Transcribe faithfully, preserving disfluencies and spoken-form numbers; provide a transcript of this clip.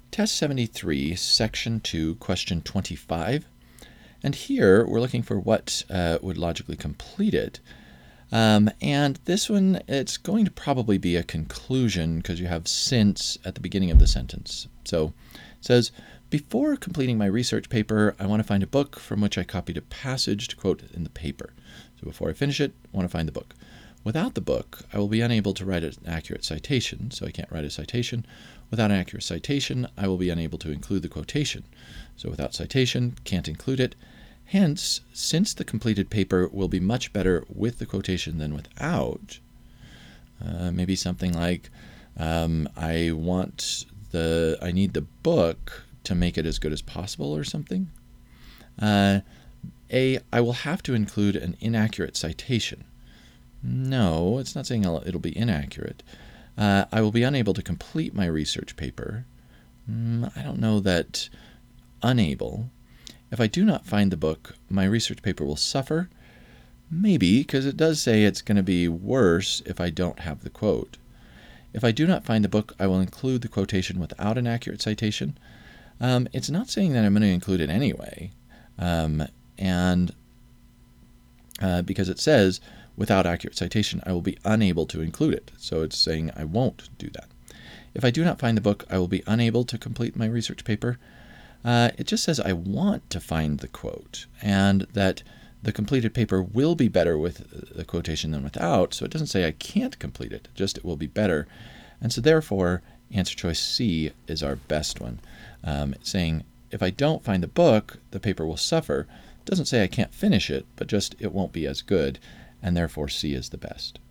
Test seventy-three, Section two, Question twenty-five. And here we're looking for what uh, would logically complete it. Um, and this one, it's going to probably be a conclusion because you have since at the beginning of the sentence. So it says, before completing my research paper, I want to find a book from which I copied a passage to quote in the paper. So before I finish it, I want to find the book. Without the book, I will be unable to write an accurate citation, so I can't write a citation. Without an accurate citation, I will be unable to include the quotation. So without citation, can't include it. Hence, since the completed paper will be much better with the quotation than without, uh, maybe something like, um, I want the, I need the book to make it as good as possible or something. Uh, A, I will have to include an inaccurate citation. No, it's not saying I'll, it'll be inaccurate. Uh, I will be unable to complete my research paper. Mm, I don't know that unable. If I do not find the book, my research paper will suffer. Maybe, because it does say it's going to be worse if I don't have the quote. If I do not find the book, I will include the quotation without an accurate citation. Um, it's not saying that I'm going to include it anyway. Um, and uh, because it says, without accurate citation, I will be unable to include it. So it's saying I won't do that. If I do not find the book, I will be unable to complete my research paper. Uh, it just says I want to find the quote, and that the completed paper will be better with the quotation than without, so it doesn't say I can't complete it, just it will be better. And so therefore, answer choice C is our best one. Um, it's saying if I don't find the book, the paper will suffer. It doesn't say I can't finish it, but just it won't be as good, and therefore C is the best.